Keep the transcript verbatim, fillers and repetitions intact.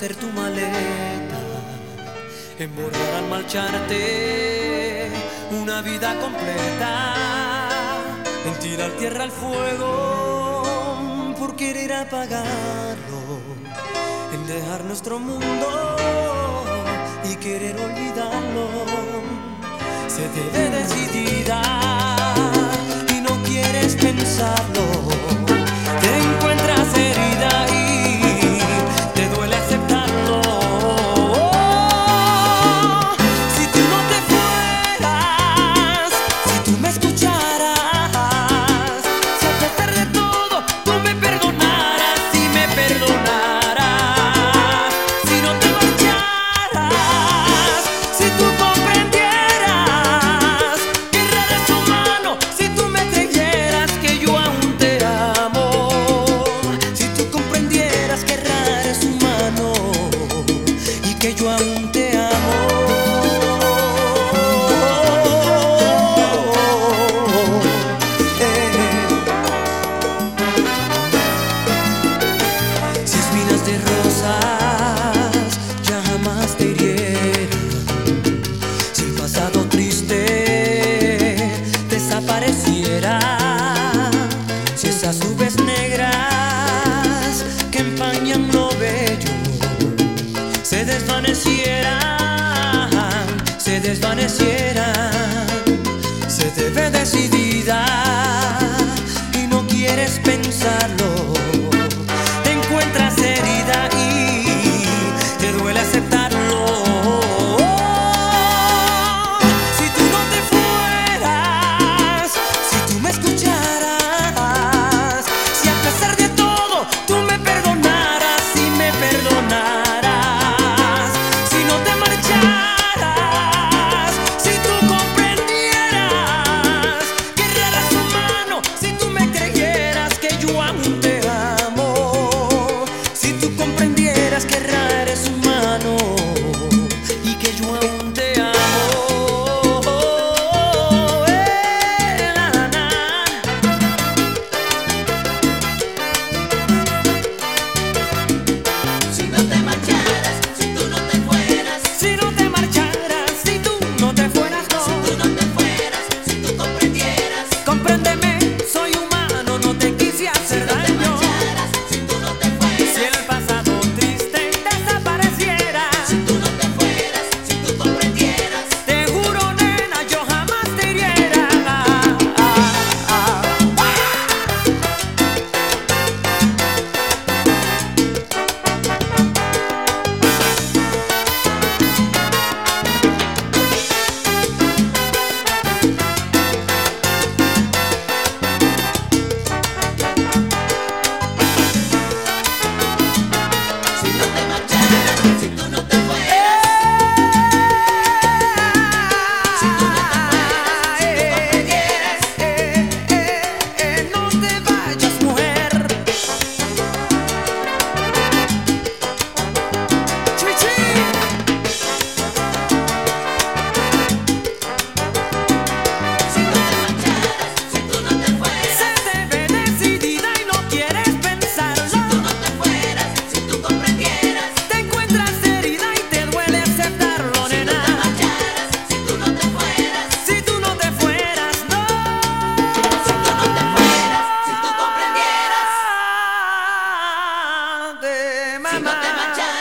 ser tu maleta, emborrar al marcharte una vida completa, en tirar tierra al fuego por querer apagarlo, en dejar nuestro mundo y querer olvidarlo. Se te ve decidida y no quieres pensarlo, te encuentras herida y te duele aceptarlo. Si tú no te fueras, si tú me escucharas, si a pesar de todo tú me perdonaras, si me perdonaras, si no te marcharas, si tú comprendieras que rara es tu mano, si tú me creyeras que yo aún te amo, si tú comprendieras que rara es tu mano y que yo aún te amo. Si espinas de rosas ya jamás te hirieran, si el pasado triste desapareciera, si esas nubes negras que empañan lo bello se desvanecieran, se desvanecieran, se te ve decidida y no quieres pensarlo, te encuentras herida y te duele aceptarlo. Si tú no te fueras, si tú me escucharas, si a pesar de todo tú me perdonaras, si me perdonaras, si no te marcharas, si tú comprendieras que rara es tu mano, si tú me creyeras que yo aún te amo, si tú comprendieras que rara es tu mano y que yo aún te amo. Eh, na, na, na. Si no te marcharas, si tú no te fueras, Si no te marcharas, si tú no te fueras, no. si tú no te fueras, si tú comprendieras, Compréndeme, soy humano, no te quise hacer si no te daño. marcharas, si tú no te Si fueras, el pasado triste desapareciera, si tú no te fueras, si tú comprendieras, te juro, nena, yo jamás te hiriera. Ah, ah, ah. si no te marcharas, si tú no te fueras, si tú no te fueras, si tú comprendieras, Eh, eh, eh, no te vayas, mujer. Chichi. si no te marcharas, si tú no te fueras, Se te ve decidida y no quieres si tú pensarlo, no te fueras, si tú comprendieras, te encuentras herida y te duele aceptarlo, si no nena. te marcharas, si tú no te fueras, Si tú no te fueras, no. si tú no te fueras, si tú comprendieras, De si no mamá. te marcharas.